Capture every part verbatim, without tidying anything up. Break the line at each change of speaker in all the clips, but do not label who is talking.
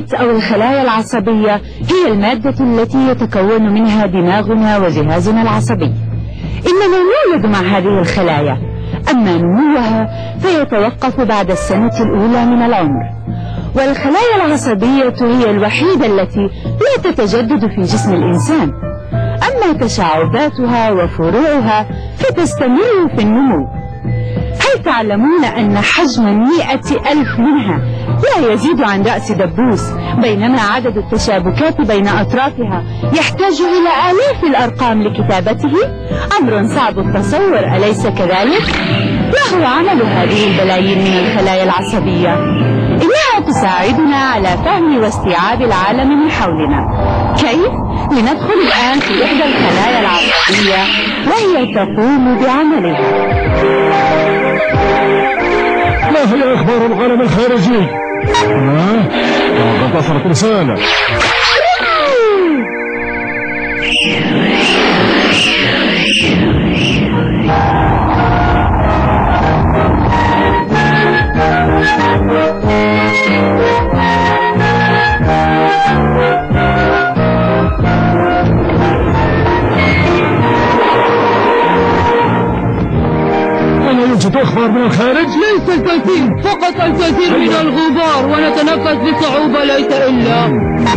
النيورونات أو الخلايا العصبية هي المادة التي يتكون منها دماغنا وجهازنا العصبي. إننا نولد مع هذه الخلايا، أما نموها فيتوقف بعد السنة الأولى من العمر. والخلايا العصبية هي الوحيدة التي لا تتجدد في جسم الإنسان، أما تشعباتها وفروعها فتستمر في النمو. هل تعلمون أن حجم مئة ألف منها لا يزيد عن رأس دبوس، بينما عدد التشابكات بين أطرافها يحتاج إلى آلاف الأرقام لكتابته؟ أمر صعب التصور، أليس كذلك؟ ما هو عمل هذه البلايين من الخلايا العصبية؟ إنها تساعدنا على فهم واستيعاب العالم من حولنا. كيف؟ لندخل الآن في إحدى الخلايا العصبية وهي تقوم بعملها.
ما هي أخبار العالم الخارجي؟ ها؟ لقد وصلت رسالة. يوجد أخبار من الخارج؟
ليس الكثير، فقط الكثير من الغبار، ونتنفس بصعوبة ليس إلا.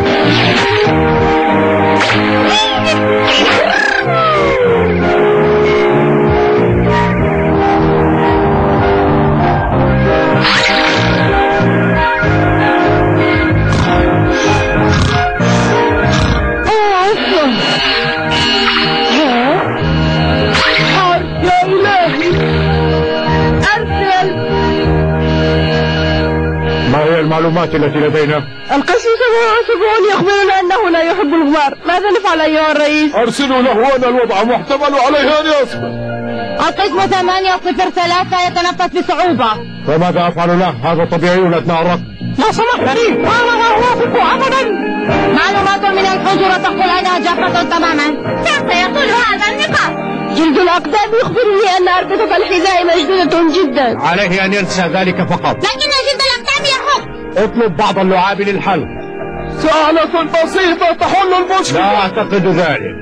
المعلومات التي لدينا.
القسيس سبعون يخبرنا أنه لا يحب الغبار. ماذا نفعل أيها الرئيس؟
أرسلوا له أن الوضع محتمل عليه أن يصبر.
القسم ثمانية صفر ثلاثة يتنفس بصعوبة.
فماذا أفعل له؟ هذا طبيعي أثناء الركض.
لا سمحت لي، أنا لا أوافق أبدا. معلومات من الحجرة تقول أنها جافة تماما. كيف يطول هذا النقاط؟ جلد الأقدام يخبرني أن أربطة الحذاء مشدودة جدا.
عليه أن ينسى ذلك فقط.
لكن جلد الأقدام يحب.
اطلب بعض اللعاب للحل. سهلة بسيطة تحل المشكلة. لا أعتقد ذلك.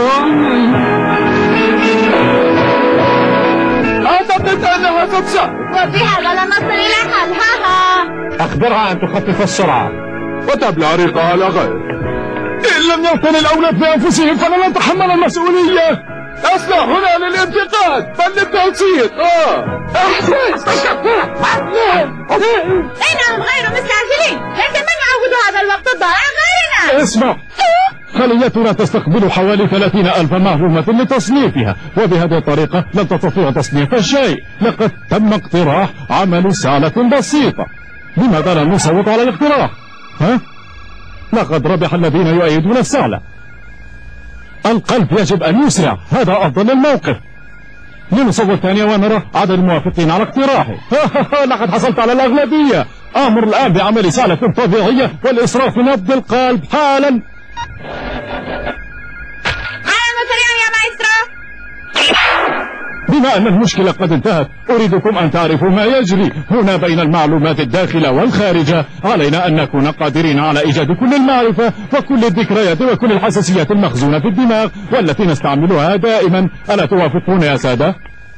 أعتقد أنها تتسهل.
وبهذا لا نصل إلى حل. ها ها.
أخبرها أن تخفف السرعة وتبلع ريقها على غير. إن لم يكن الأولاد بأنفسهم فلن نتحمل المسؤولية. أصلا هنا للانتقاد بل للتنصير. آه أحسن.
إنهم غير مستعجلين، لكن من يعود هذا الوقت الضائع غيرنا.
اسمع، خليتنا تستقبل حوالي ثلاثين ألف معلومة لتصنيفها، وبهذه الطريقة لن تستطيع تصنيف شيء. لقد تم اقتراح عمل سالة بسيطة. لماذا لا نصوت على الاقتراح؟ ها؟ لقد ربح الذين يؤيدون السالة. القلب يجب أن يسرع، هذا أفضل الموقف. لنصوت ثانية ونرى عدد الموافقين على اقتراحه. لقد حصلت على الأغلبية. أمر الآن بعمل سالة طبيعية والإسراف في نبض القلب حالا.
على سريعا يا مايسترو.
بما أن المشكلة قد انتهت، أريدكم أن تعرفوا ما يجري هنا بين المعلومات الداخلة والخارجة. علينا أن نكون قادرين على إيجاد كل المعرفة وكل الذكريات وكل الحساسيات المخزونة في الدماغ والتي نستعملها دائما. ألا توافقون يا سادة؟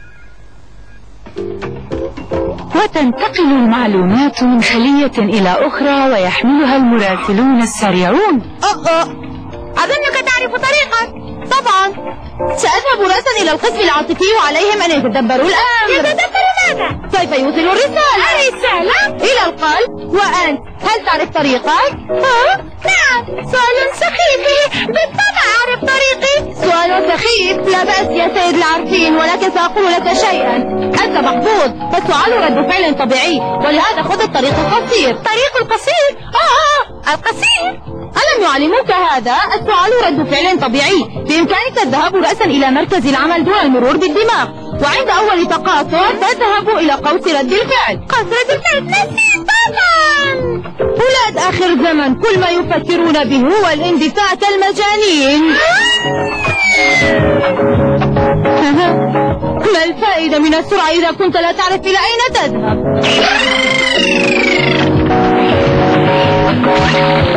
وتنتقل المعلومات من خلية إلى أخرى ويحملها المراسلون السريعون.
أه أظنك تعرف طريقك. طبعا سأذهب رأسا إلى القسم العاطفي وعليهم أن يتدبروا الأمر. يتدبروا ماذا؟ كيف يوصل الرسالة؟ الرسالة؟ إلى القلب. وأنت هل تعرف طريقك؟ ها؟ نعم. سؤال سخيف. بالطبع أعرف طريقي. سؤال سخيف لا بأس يا سيد العارفين، ولكن سأقول لك شيئا. أنت محظوظ، فالسؤال رد فعل طبيعي، ولهذا خذ الطريق القصير. طريق القصير؟ آه القصير. ألم يعلموك هذا؟ السؤال رد فعل طبيعي. بإمكانك الذهاب رأسا إلى مركز العمل دون المرور بالدماغ، وعند أول تقاطع تذهب إلى قوس رد الفعل. قوس رد الفعل نسيت طبعا. ولاد آخر زمن كل ما يفكرون به هو الاندفاع كالمجانين. ما الفائدة من السرعة إذا كنت لا تعرف إلى أين تذهب؟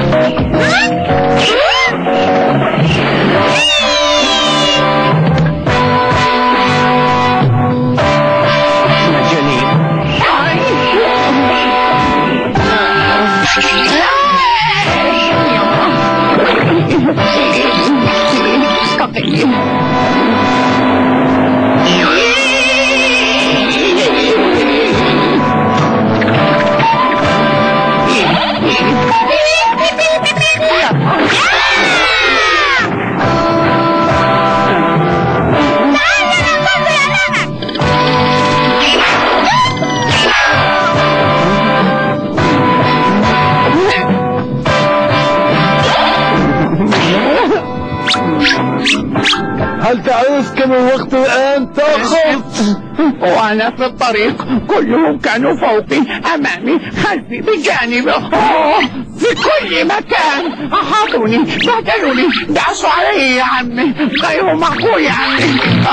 هل تعرف كم الوقت الآن؟ تأخرت.
وأنا في الطريق كلهم كانوا فوقي، أمامي، خلفي، بجانبي، في كل مكان. أحاطوني، بهدلوني، دعسوا علي يا عمي، غير معقول يا عمي.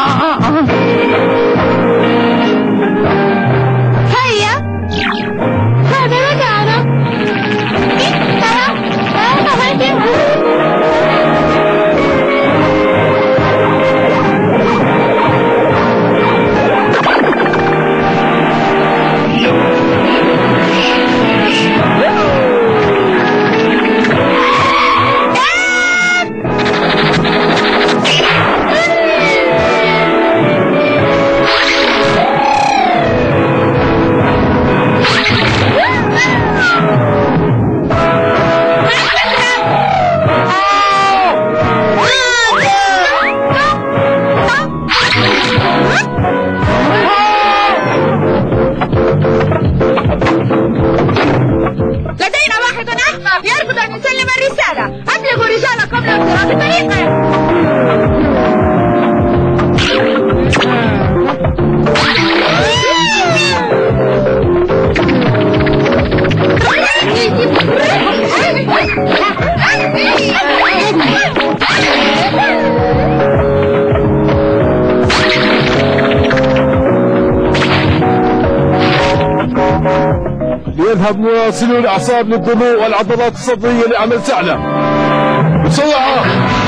هيا هذا مكانه.
يذهب مراسلو الأعصاب للدموع والعضلات الصدرية لعمل سعلة بسرعة.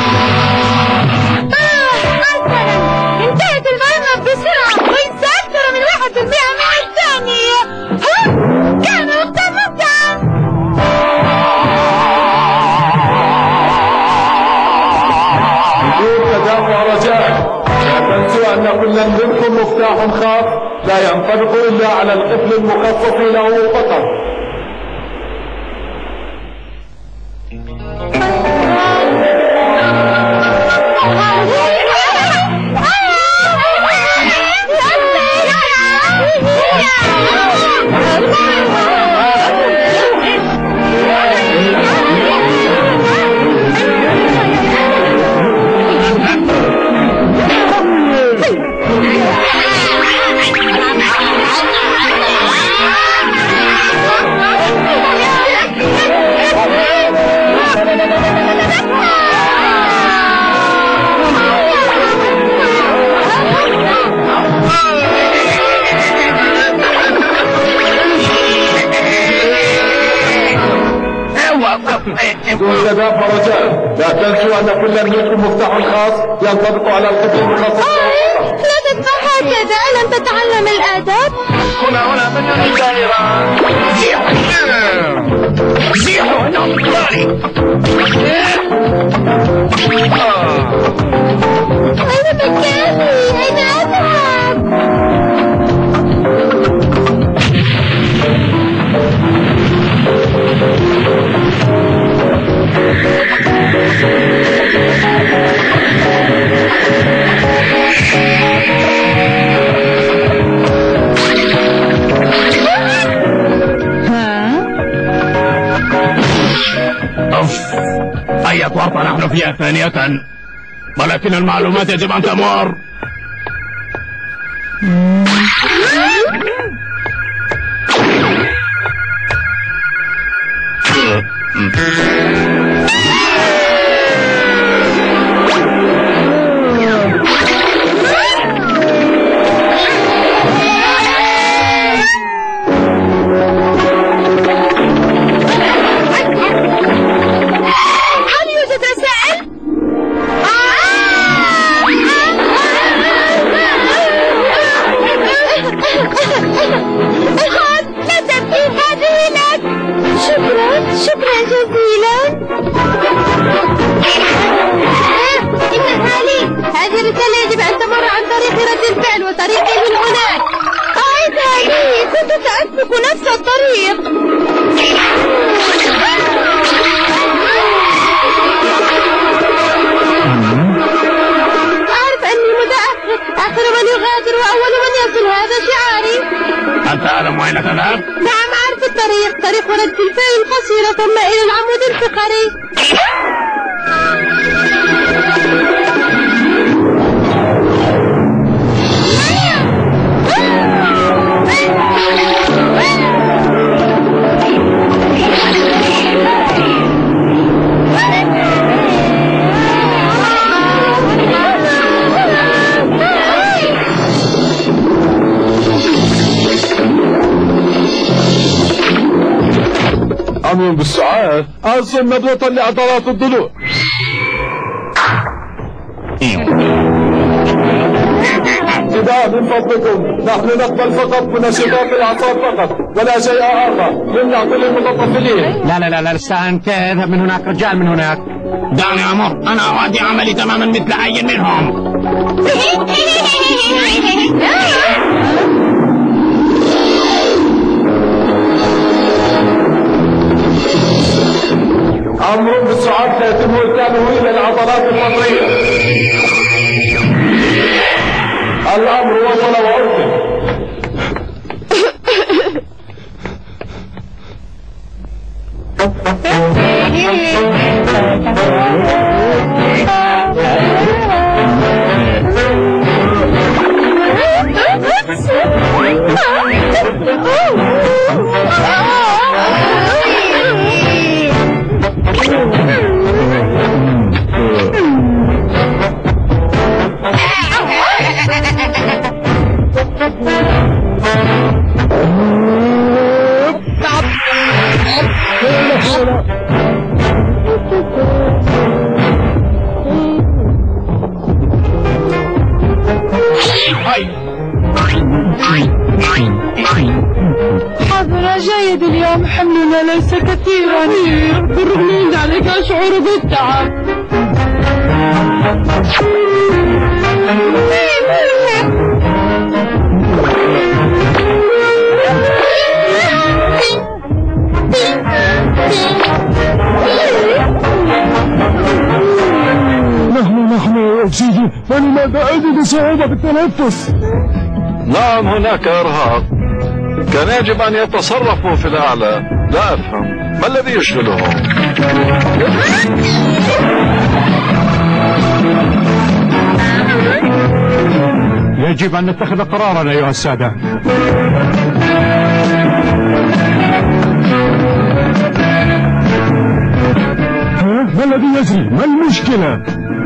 انتهت المهمة بسرعة وانسى أكثر من واحد في المئة من الثانية. ها؟ كان وقتا ممتعا.
بدون تدافع رجاء، لا تنسوا أن كل منكم مفتاح خاص لا ينطبق إلا على القفل المخصص له فقط. دون تدافع رجاء، لا تنسوا أن كل منكم مفتاح خاص ينطبق على القفل المخصص.
لا تدفع هكذا، ألم تتعلم الآداب؟
هنا هنا من الطائرة. زيحوا هنا انطلالي.
أين مكاني؟ أين أذهب؟
أي ورطة نحن فيها ثانية، ولكن المعلومات يجب أن تمر. سأسلك نفس الطريق. أعرف أني متأخر، آخر من يغادر وأول من يصل، هذا شعاري. أنت تعلم أين تذهب؟
نعم أعرف الطريق، طريق رد الفاء القصيرة ثم إلى العمود الفقري.
عمي بالسعاد أظن نبضة لعضلات الضلوع. ابتداء من فضلكم نحن نقبل فقط منشطات الأعصاب فقط ولا شيء آخر. لن نعطي للمتطفلين.
لا لا لا لا استنى، اذهب من هناك، رجال من هناك. دعني أمر، أنا أؤدي عملي تماما مثل أي منهم.
أمر بالسعاد سيتم إرساله إلى العضلات الفطرية. الأمر وصل وأرسل.
حظنا جيد اليوم، حملنا ليس كثيرا، بالرغم من ذلك أشعر بالتعب.
نحن نحن أكسجين، فلماذا أجد صعوبة في التنفس؟ نعم هناك إرهاق، كان يجب أن يتصرفوا في الأعلى. لا أفهم ما الذي يشغلهم.
يجب أن نتخذ قرارا أيها السادة.
ها؟ ما الذي يجري؟ ما المشكلة؟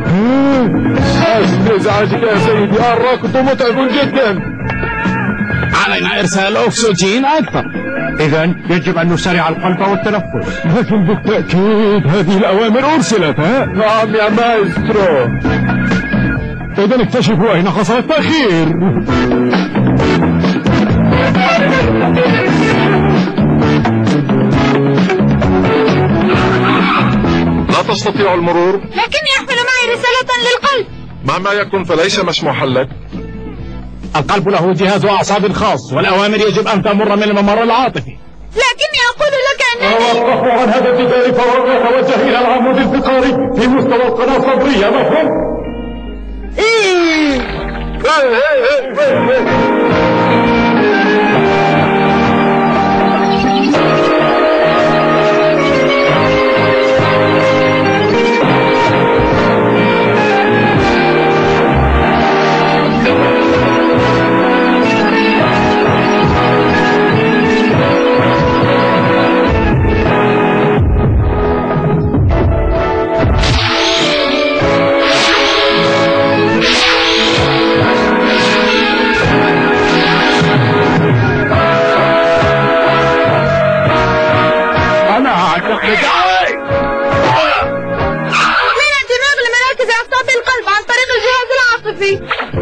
أسف إزعاجك يا سيدي، الركض متعب جدا.
علينا إرسال أكسجين أكثر. إذا يجب أن نسرع القلب والتنفس.
لكن بالتأكيد هذه الأوامر أرسلت. ها؟ نعم يا مايسترو. إذا اكتشفوا أين حصل التأخير. لا تستطيع المرور،
لكني أحمل معي رسالة للقلب.
مهما يكن فليس مسموحا لك.
القلب له جهاز أعصاب خاص، والأوامر يجب أن تمر من الممر العاطفي.
لكني أقول لك أنني
توقفوا عن هذا الجدال فورا، يتوجه إلى العمود الفقري في مستوى القناة الصدرية. مفهوم؟ إيه.
من الدماغ لمراكز أعصاب القلب عن طريق الجهاز العاطفي.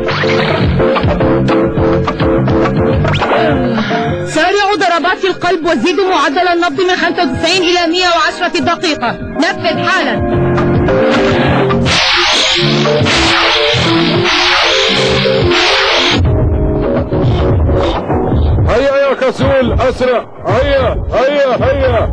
سارعوا ضربات القلب وزيدوا معدل النبض من خمسة وتسعين إلى مئة وعشرة دقيقة. نفذ حالا.
هيا يا كسول، أسرع. هيا هيا هيا.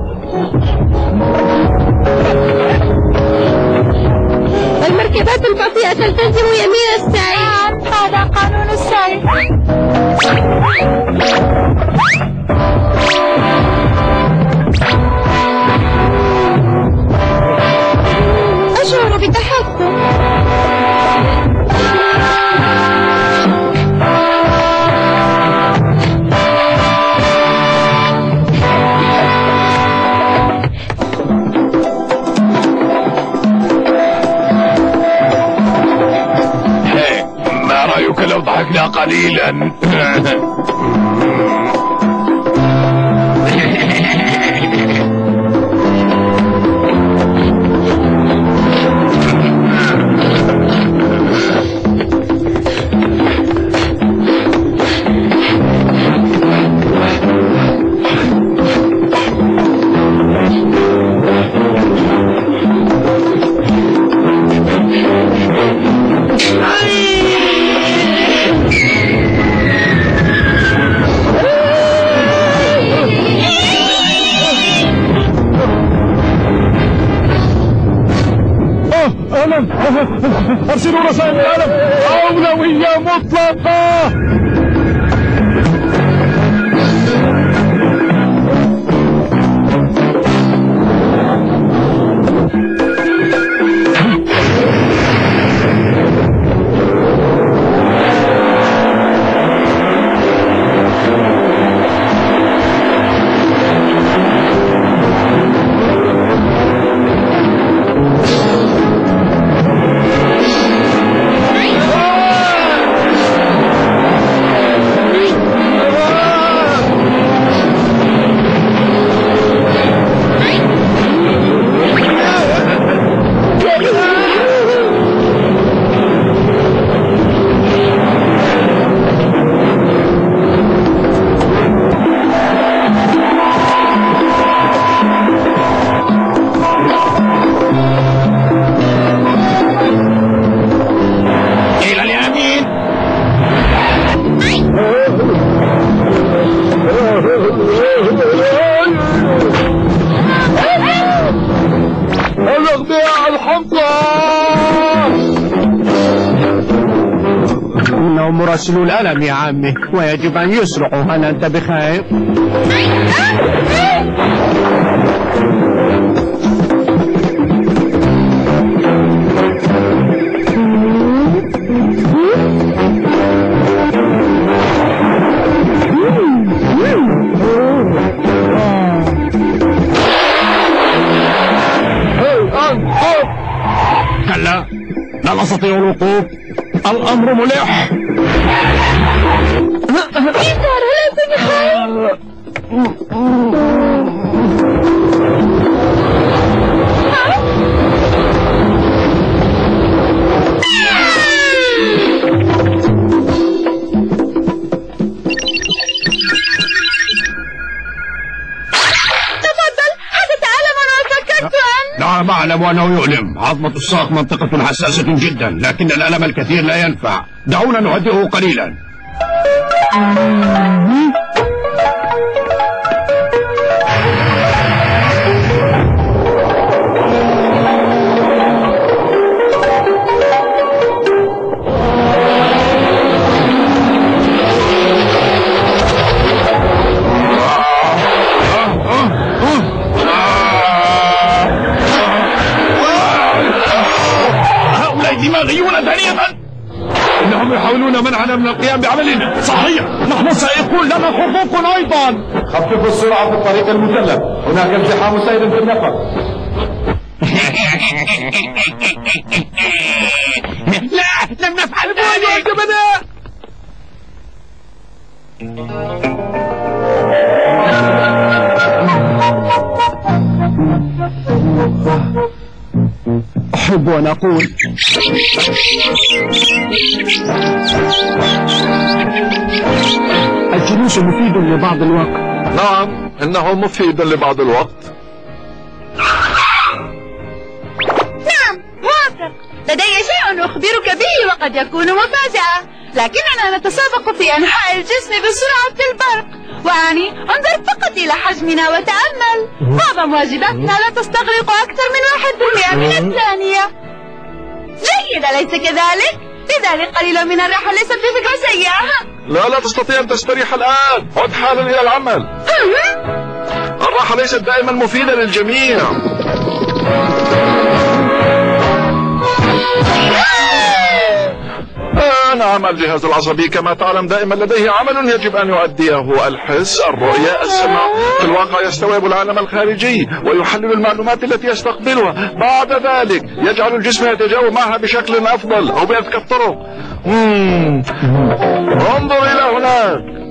المركبات البطيئة تلتزم يمين السعي. هذا قانون السعي. أشعر بتحكم.
لو ضحكنا قليلا. أرسلوا رسائل الألم، أولوية مطلقة.
إنهم مراسلو الألم يا عمي، ويجب أن يسرعوا. هل أنت بخير؟
كلا، لا نستطيع الوقوف، الأمر ملح.
بيتر، هل أنت بخير؟ تفضل، حدث ألم وفكرت أن...
نعم أعلم أنه يؤلم. عظمة الساق منطقة حساسة جدا، لكن الألم الكثير لا ينفع. دعونا نهدئه قليلا. دماغيون ثانية. إنهم يحاولون منعنا من القيام بعملنا.
صحيح، نحن سائقون لنا خطوط أيضا.
خففوا السرعة في الطريق المسلم، هناك ازدحام سير في النفق.
لا، لم نفعل ذلك أبدا. أحب أن أقول الجلوس مفيد لبعض الوقت.
نعم، إنه مفيد لبعض الوقت.
نعم، موافق. لدي شيء أخبرك به وقد يكون مفاجأة، لكننا نتسابق في أنحاء الجسم بسرعة البرق. وعني انظر فقط إلى حجمنا وتأمل. معظم واجباتنا لا تستغرق أكثر من واحد بالمئة من الثانية. جيد، أليس كذلك؟ لذلك قليل من الراحة ليست بفكرة سيئة.
لا لا تستطيع أن تستريح الآن. عد حالا إلى العمل. الراحة ليست دائما مفيدة للجميع. آه نعم، الجهاز العصبي كما تعلم دائما لديه عمل يجب أن يؤديه. الحس، الرؤية، السمع. في الواقع يستوعب العالم الخارجي ويحلل المعلومات التي يستقبلها. بعد ذلك يجعل الجسم يتجاوب معها بشكل أفضل أو بأذكى الطرق. مم. انظر إلى هناك.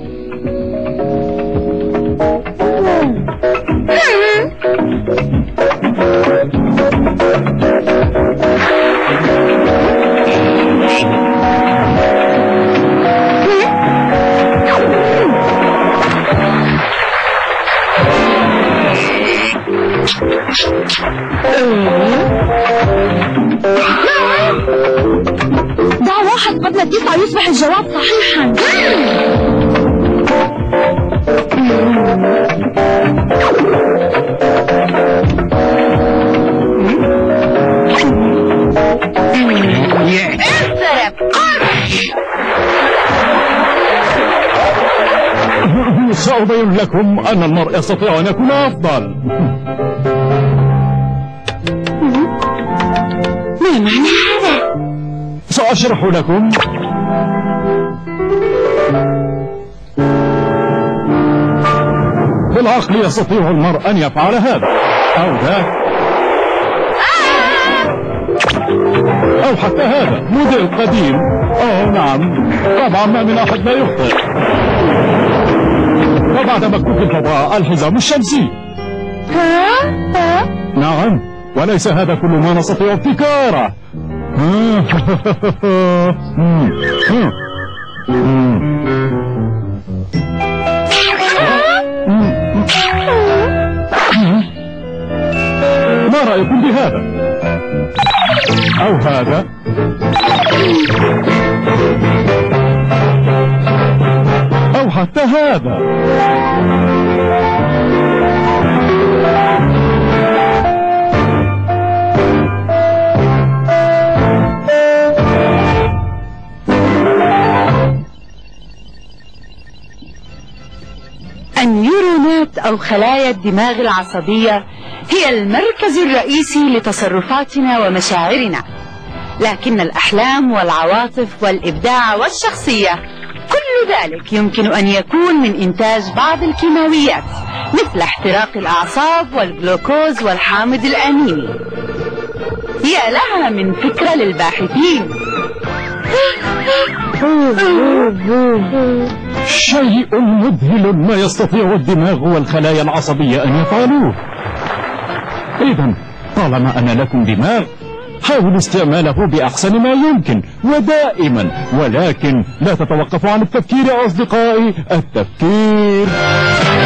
دع واحد قبل التسعة يصبح الجواب صحيحا.
سأبين لكم أن المرء يستطيع أن يكون أفضل.
ما معنى هذا؟
سأشرح لكم. بالعقل يستطيع المرء أن يفعل هذا أو ذاك أو حتى هذا موديل قديم. أوه نعم، طبعا ما من أحد لا يخطئ. وبعد مكتوب الفضاء الحزام الشمسي.
ها؟ ها؟
نعم، وليس هذا كل ما نستطيع ابتكاره. ما رأيكم بهذا؟ أو هذا؟ أو حتى هذا؟
النيورونات أو خلايا الدماغ العصبية هي المركز الرئيسي لتصرفاتنا ومشاعرنا، لكن الأحلام والعواطف والإبداع والشخصية كل ذلك يمكن أن يكون من إنتاج بعض الكيماويات مثل احتراق الأعصاب والجلوكوز والحامض الأميني. يا لها من فكرة للباحثين.
شيء مذهل ما يستطيع الدماغ والخلايا العصبية أن يفعلوه. إذن طالما أن لكم دماغ حاولوا استعماله بأحسن ما يمكن ودائما، ولكن لا تتوقفوا عن التفكير يا أصدقائي. التفكير